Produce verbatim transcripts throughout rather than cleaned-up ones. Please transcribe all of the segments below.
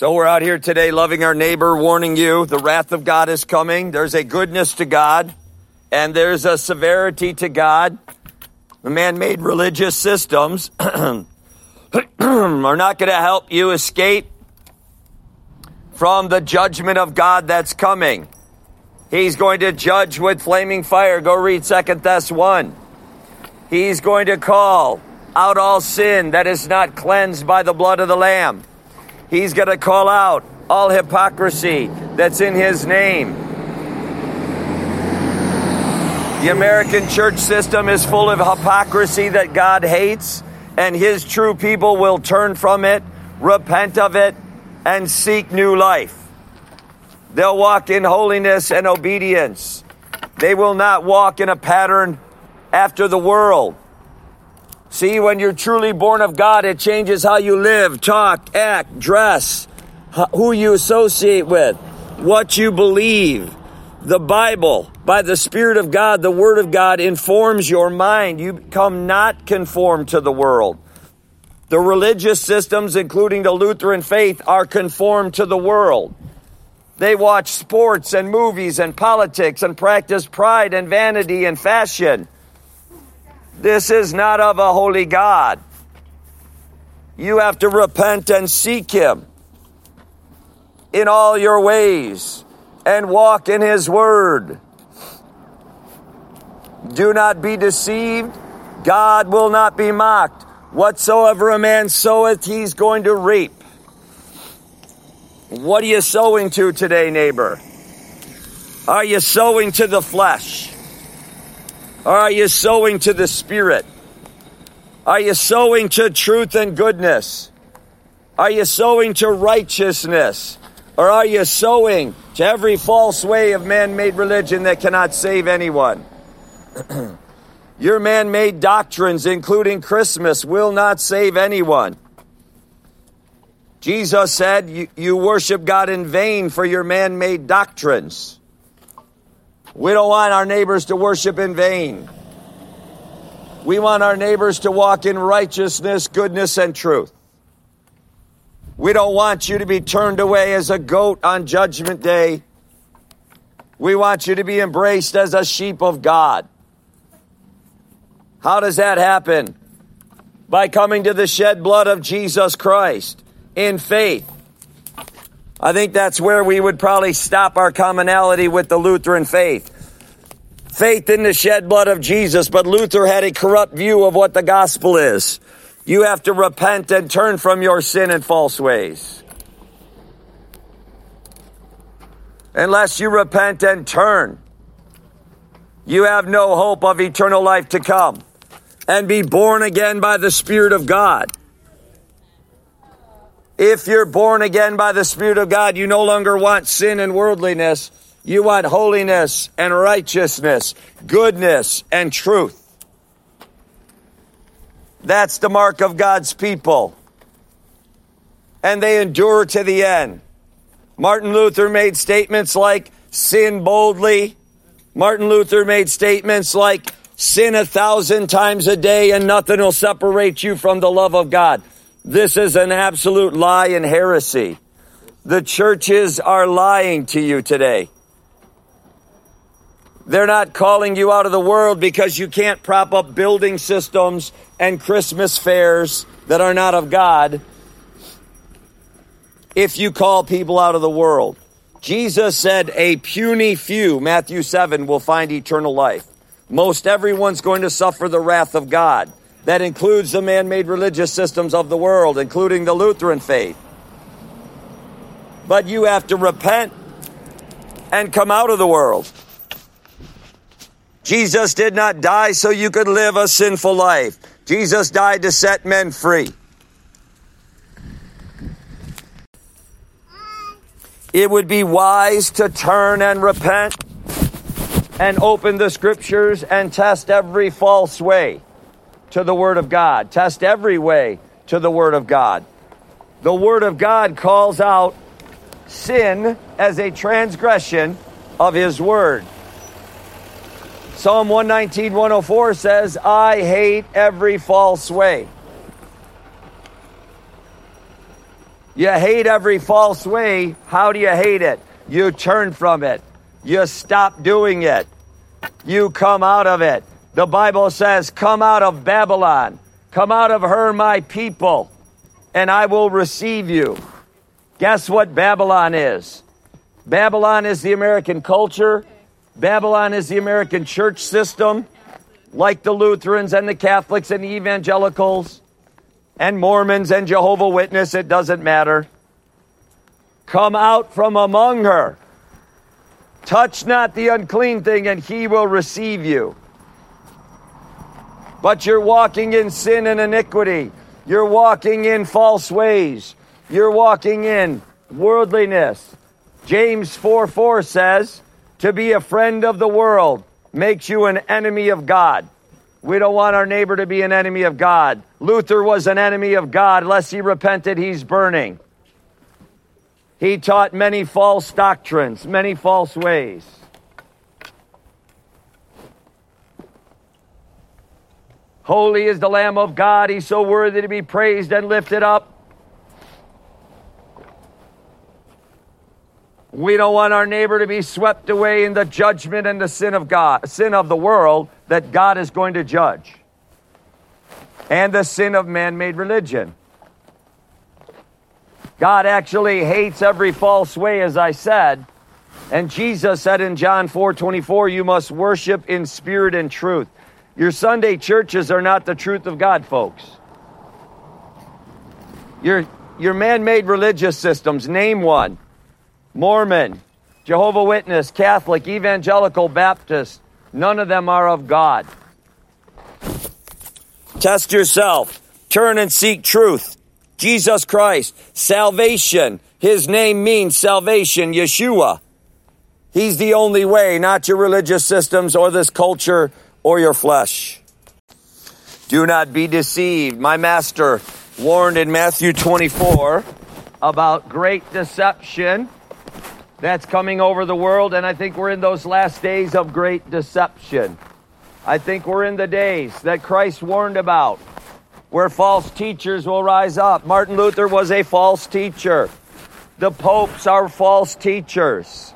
So we're out here today loving our neighbor, warning you the wrath of God is coming. There's a goodness to God, and there's a severity to God. The man-made religious systems are not going to help you escape from the judgment of God that's coming. He's going to judge with flaming fire. Go read Second Thess one. He's going to call out all sin that is not cleansed by the blood of the Lamb. He's going to call out all hypocrisy that's in his name. The American church system is full of hypocrisy that God hates, and his true people will turn from it, repent of it, and seek new life. They'll walk in holiness and obedience. They will not walk in a pattern after the world. See, when you're truly born of God, it changes how you live, talk, act, dress, who you associate with, what you believe. The Bible, by the Spirit of God, the Word of God, informs your mind. You become not conformed to the world. The religious systems, including the Lutheran faith, are conformed to the world. They watch sports and movies and politics and practice pride and vanity and fashion. This is not of a holy God. You have to repent and seek him in all your ways and walk in his word. Do not be deceived. God will not be mocked. Whatsoever a man soweth, he's going to reap. What are you sowing to today, neighbor? Are you sowing to the flesh? Or are you sowing to the Spirit? Are you sowing to truth and goodness? Are you sowing to righteousness? Or are you sowing to every false way of man-made religion that cannot save anyone? Your man-made doctrines, including Christmas, will not save anyone. Jesus said, you, you worship God in vain for your man-made doctrines. We don't want our neighbors to worship in vain. We want our neighbors to walk in righteousness, goodness, and truth. We don't want you to be turned away as a goat on Judgment Day. We want you to be embraced as a sheep of God. How does that happen? By coming to the shed blood of Jesus Christ in faith. I think that's where we would probably stop our commonality with the Lutheran faith. Faith in the shed blood of Jesus, but Luther had a corrupt view of what the gospel is. You have to repent and turn from your sin and false ways. Unless you repent and turn, you have no hope of eternal life to come and be born again by the Spirit of God. If you're born again by the Spirit of God, you no longer want sin and worldliness. You want holiness and righteousness, goodness and truth. That's the mark of God's people. And they endure to the end. Martin Luther made statements like, sin boldly. Martin Luther made statements like, sin a thousand times a day and nothing will separate you from the love of God. This is an absolute lie and heresy. The churches are lying to you today. They're not calling you out of the world because you can't prop up building systems and Christmas fairs that are not of God if you call people out of the world. Jesus said a puny few, Matthew seven, will find eternal life. Most everyone's going to suffer the wrath of God. That includes the man-made religious systems of the world, including the Lutheran faith. But you have to repent and come out of the world. Jesus did not die so you could live a sinful life. Jesus died to set men free. It would be wise to turn and repent and open the scriptures and test every false way to the Word of God. Test every way to the Word of God. The Word of God calls out sin as a transgression of His Word. Psalm one nineteen, one oh four says, I hate every false way. You hate every false way. How do you hate it? You turn from it. You stop doing it. You come out of it. The Bible says, come out of Babylon. Come out of her, my people, and I will receive you. Guess what Babylon is? Babylon is the American culture. Babylon is the American church system, like the Lutherans and the Catholics and the evangelicals and Mormons and Jehovah's Witnesses. It doesn't matter. Come out from among her. Touch not the unclean thing, and he will receive you. But you're walking in sin and iniquity. You're walking in false ways. You're walking in worldliness. James four four says, to be a friend of the world makes you an enemy of God. We don't want our neighbor to be an enemy of God. Luther was an enemy of God. Unless he repented, he's burning. He taught many false doctrines, many false ways. Holy is the Lamb of God. He's so worthy to be praised and lifted up. We don't want our neighbor to be swept away in the judgment and the sin of God, sin of the world that God is going to judge. And the sin of man-made religion. God actually hates every false way, as I said. And Jesus said in John four twenty-four, you must worship in spirit and truth. Your Sunday churches are not the truth of God, folks. Your, your man-made religious systems, name one. Mormon, Jehovah's Witness, Catholic, Evangelical, Baptist, none of them are of God. Test yourself. Turn and seek truth. Jesus Christ, salvation. His name means salvation, Yeshua. He's the only way, not your religious systems or this culture or your flesh. Do not be deceived. My master warned in Matthew twenty-four about great deception that's coming over the world, and I think we're in those last days of great deception. I think we're in the days that Christ warned about, where false teachers will rise up. Martin Luther was a false teacher. The popes are false teachers.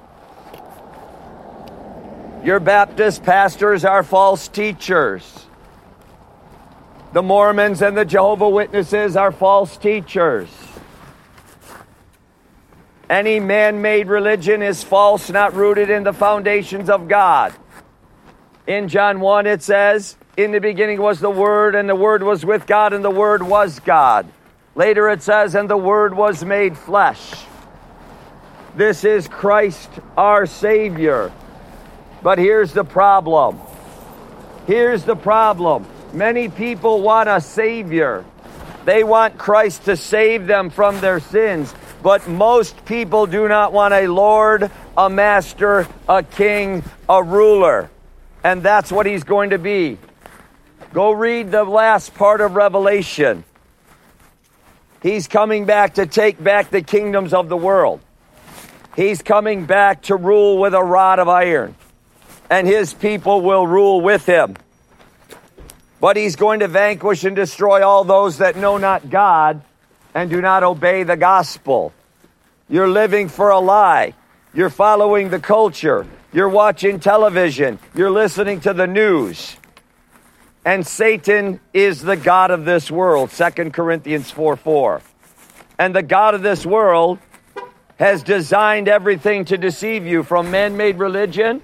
Your Baptist pastors are false teachers. The Mormons and the Jehovah's Witnesses are false teachers. Any man-made religion is false, not rooted in the foundations of God. In John one it says, in the beginning was the Word, and the Word was with God, and the Word was God. Later it says, and the Word was made flesh. This is Christ our Savior. But here's the problem. Here's the problem. Many people want a Savior. They want Christ to save them from their sins. But most people do not want a Lord, a Master, a King, a ruler. And that's what he's going to be. Go read the last part of Revelation. He's coming back to take back the kingdoms of the world. He's coming back to rule with a rod of iron. And his people will rule with him. But he's going to vanquish and destroy all those that know not God and do not obey the gospel. You're living for a lie. You're following the culture. You're watching television. You're listening to the news. And Satan is the god of this world, Second Corinthians four four. And the god of this world has designed everything to deceive you, from man-made religion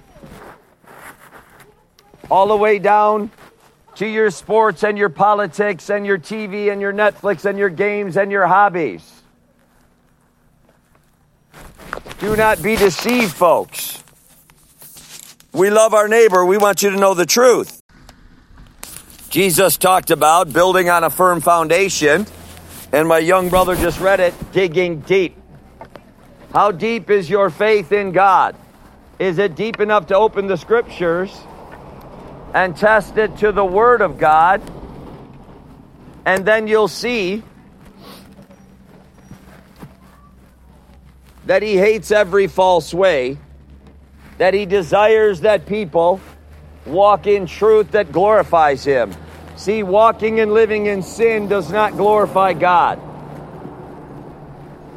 all the way down to your sports and your politics and your T V and your Netflix and your games and your hobbies. Do not be deceived, folks. We love our neighbor. We want you to know the truth. Jesus talked about building on a firm foundation, and my young brother just read it, digging deep. How deep is your faith in God? Is it deep enough to open the scriptures and test it to the Word of God? And then you'll see that he hates every false way, that he desires that people walk in truth that glorifies him. See, walking and living in sin does not glorify God.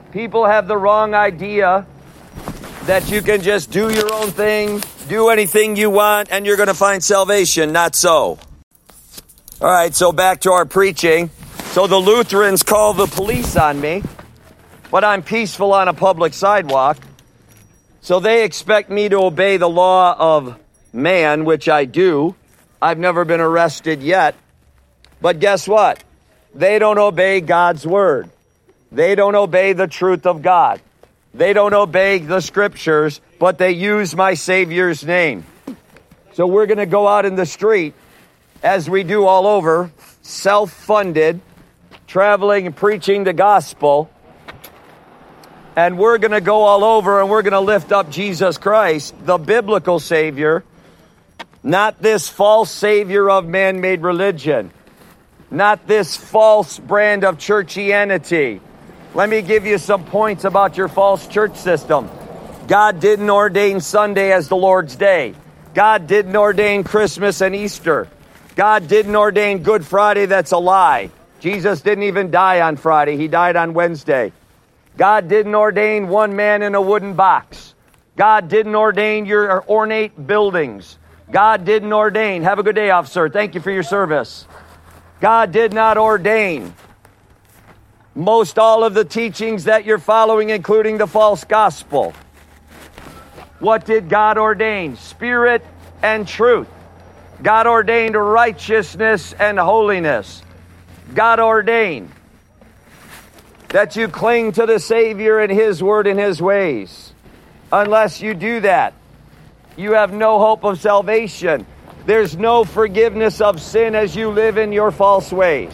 People have the wrong idea that you can just do your own thing, do anything you want, and you're going to find salvation. Not so. All right, so back to our preaching. So the Lutherans call the police on me, but I'm peaceful on a public sidewalk. So they expect me to obey the law of man, which I do. I've never been arrested yet. But guess what? They don't obey God's word. They don't obey the truth of God. They don't obey the scriptures, but they use my Savior's name. So we're going to go out in the street, as we do all over, self-funded, traveling and preaching the gospel. And we're going to go all over and we're going to lift up Jesus Christ, the biblical Savior, not this false savior of man-made religion, not this false brand of churchianity. Let me give you some points about your false church system. God didn't ordain Sunday as the Lord's day. God didn't ordain Christmas and Easter. God didn't ordain Good Friday. That's a lie. Jesus didn't even die on Friday. He died on Wednesday. God didn't ordain one man in a wooden box. God didn't ordain your ornate buildings. God didn't ordain. Have a good day, officer. Thank you for your service. God did not ordain most all of the teachings that you're following, including the false gospel. What did God ordain? Spirit and truth. God ordained righteousness and holiness. God ordained that you cling to the Savior and His word and His ways. Unless you do that, you have no hope of salvation. There's no forgiveness of sin as you live in your false ways.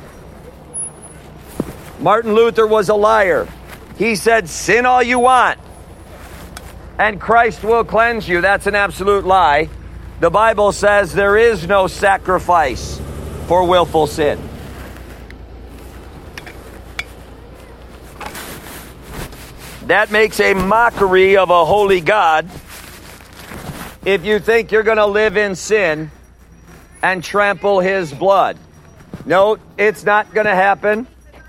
Martin Luther was a liar. He said, sin all you want, and Christ will cleanse you. That's an absolute lie. The Bible says there is no sacrifice for willful sin. That makes a mockery of a holy God if you think you're going to live in sin and trample His blood. No, it's not going to happen.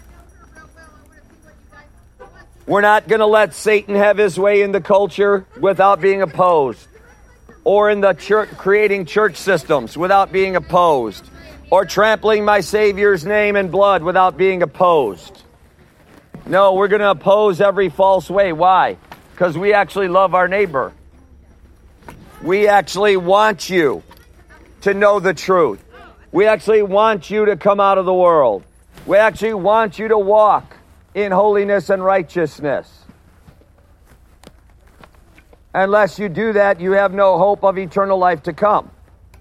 We're not going to let Satan have his way in the culture without being opposed, or in the church, creating church systems without being opposed, or trampling my Savior's name and blood without being opposed. No, we're going to oppose every false way. Why? Because we actually love our neighbor. We actually want you to know the truth. We actually want you to come out of the world. We actually want you to walk in holiness and righteousness. Unless you do that, you have no hope of eternal life to come.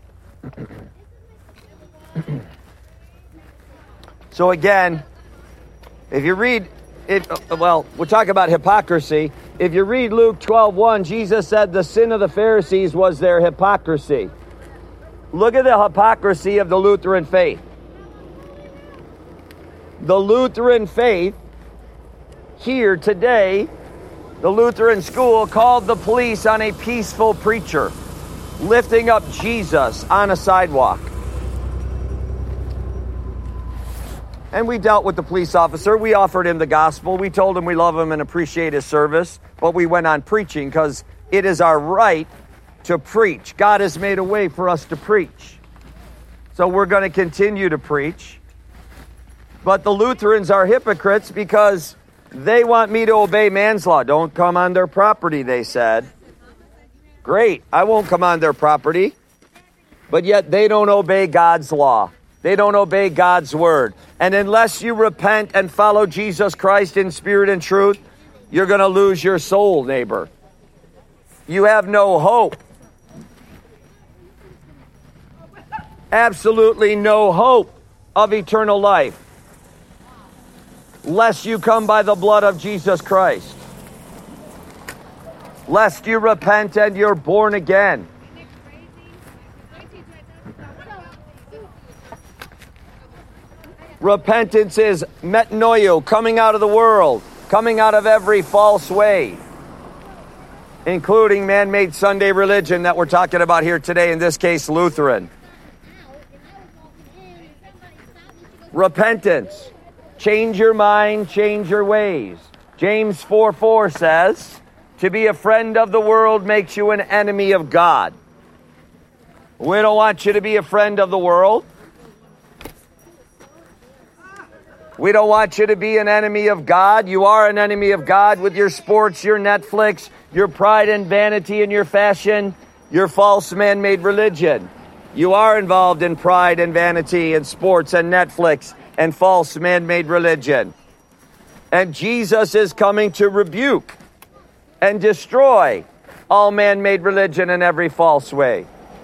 So again, if you read it, well, we're talking about hypocrisy. If you read Luke twelve one, Jesus said the sin of the Pharisees was their hypocrisy. Look at the hypocrisy of the Lutheran faith. The Lutheran faith here today, the Lutheran school called the police on a peaceful preacher, lifting up Jesus on a sidewalk. And we dealt with the police officer. We offered him the gospel. We told him we love him and appreciate his service. But we went on preaching because it is our right to preach. God has made a way for us to preach. So we're going to continue to preach. But the Lutherans are hypocrites because they want me to obey man's law. Don't come on their property, they said. Great, I won't come on their property. But yet they don't obey God's law. They don't obey God's word. And unless you repent and follow Jesus Christ in spirit and truth, you're going to lose your soul, neighbor. You have no hope. Absolutely no hope of eternal life, lest you come by the blood of Jesus Christ, lest you repent and you're born again. Repentance is metanoia, coming out of the world, coming out of every false way, including man-made Sunday religion that we're talking about here today, in this case, Lutheran. Repentance. Change your mind, change your ways. James four four says, to be a friend of the world makes you an enemy of God. We don't want you to be a friend of the world. We don't want you to be an enemy of God. You are an enemy of God with your sports, your Netflix, your pride and vanity and your fashion, your false man-made religion. You are involved in pride and vanity and sports and Netflix and false man-made religion. And Jesus is coming to rebuke and destroy all man-made religion in every false way.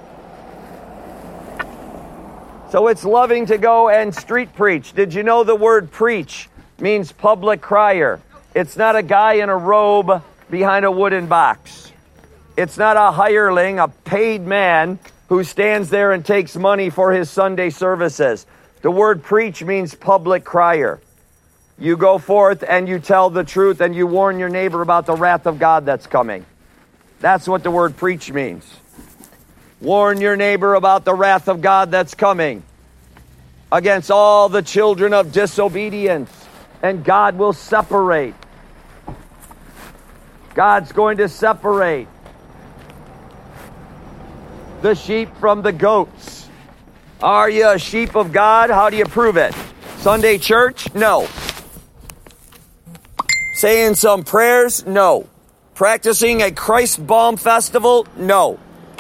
So it's loving to go and street preach. Did you know the word preach means public crier? It's not a guy in a robe behind a wooden box. It's not a hireling, a paid man who stands there and takes money for his Sunday services. The word preach means public crier. You go forth and you tell the truth and you warn your neighbor about the wrath of God that's coming. That's what the word preach means. Warn your neighbor about the wrath of God that's coming against all the children of disobedience. And God will separate. God's going to separate the sheep from the goats. Are you a sheep of God? How do you prove it? Sunday church? No. Saying some prayers? No. Practicing a Christ Balm festival? No.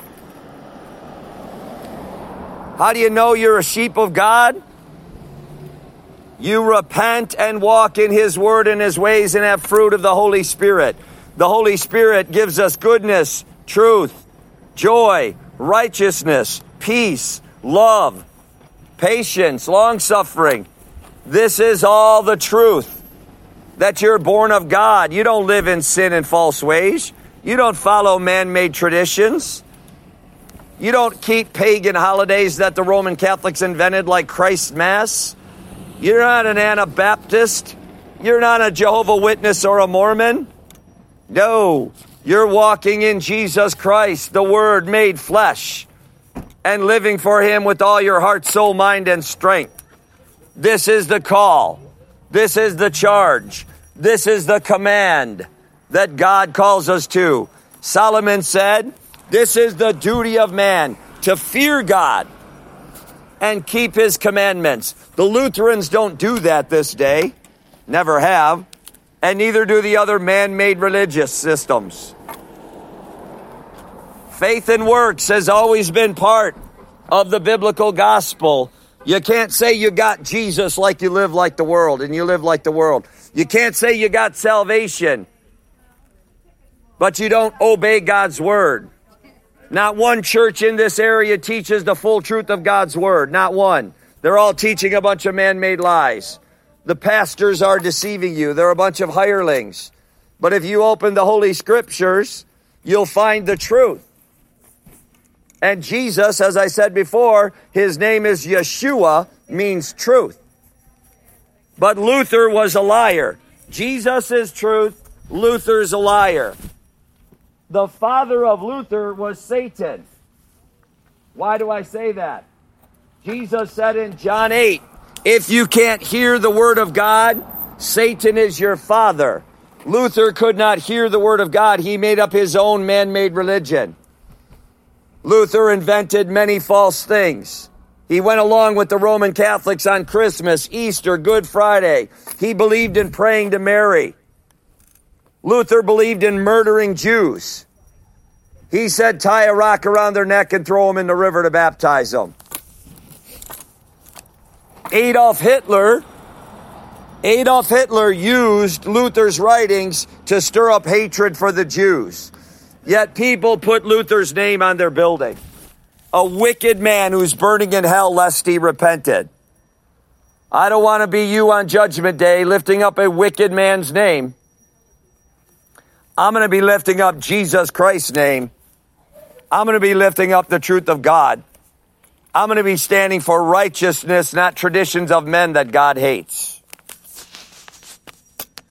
How do you know you're a sheep of God? You repent and walk in His word and His ways and have fruit of the Holy Spirit. The Holy Spirit gives us goodness, truth, joy, righteousness, peace, love, patience, long-suffering. This is all the truth, that you're born of God. You don't live in sin and false ways. You don't follow man-made traditions. You don't keep pagan holidays that the Roman Catholics invented, like Christ's Mass. You're not an Anabaptist. You're not a Jehovah's Witness or a Mormon. No, you're walking in Jesus Christ, the Word made flesh, and living for Him with all your heart, soul, mind, and strength. This is the call. This is the charge. This is the command that God calls us to. Solomon said, this is the duty of man, to fear God and keep His commandments. The Lutherans don't do that this day, never have, and neither do the other man-made religious systems. Faith and works has always been part of the biblical gospel. You can't say you got Jesus like you live like the world and you live like the world. You can't say you got salvation, but you don't obey God's word. Not one church in this area teaches the full truth of God's word. Not one. They're all teaching a bunch of man-made lies. The pastors are deceiving you. They're a bunch of hirelings. But if you open the Holy Scriptures, you'll find the truth. And Jesus, as I said before, His name is Yeshua, means truth. But Luther was a liar. Jesus is truth. Luther's a liar. The father of Luther was Satan. Why do I say that? Jesus said in John eight, if you can't hear the word of God, Satan is your father. Luther could not hear the word of God. He made up his own man-made religion. Luther invented many false things. He went along with the Roman Catholics on Christmas, Easter, Good Friday. He believed in praying to Mary. Luther believed in murdering Jews. He said tie a rock around their neck and throw them in the river to baptize them. Adolf Hitler, Adolf Hitler used Luther's writings to stir up hatred for the Jews. Yet people put Luther's name on their building. A wicked man who's burning in hell lest he repented. I don't want to be you on Judgment Day lifting up a wicked man's name. I'm going to be lifting up Jesus Christ's name. I'm going to be lifting up the truth of God. I'm going to be standing for righteousness, not traditions of men that God hates.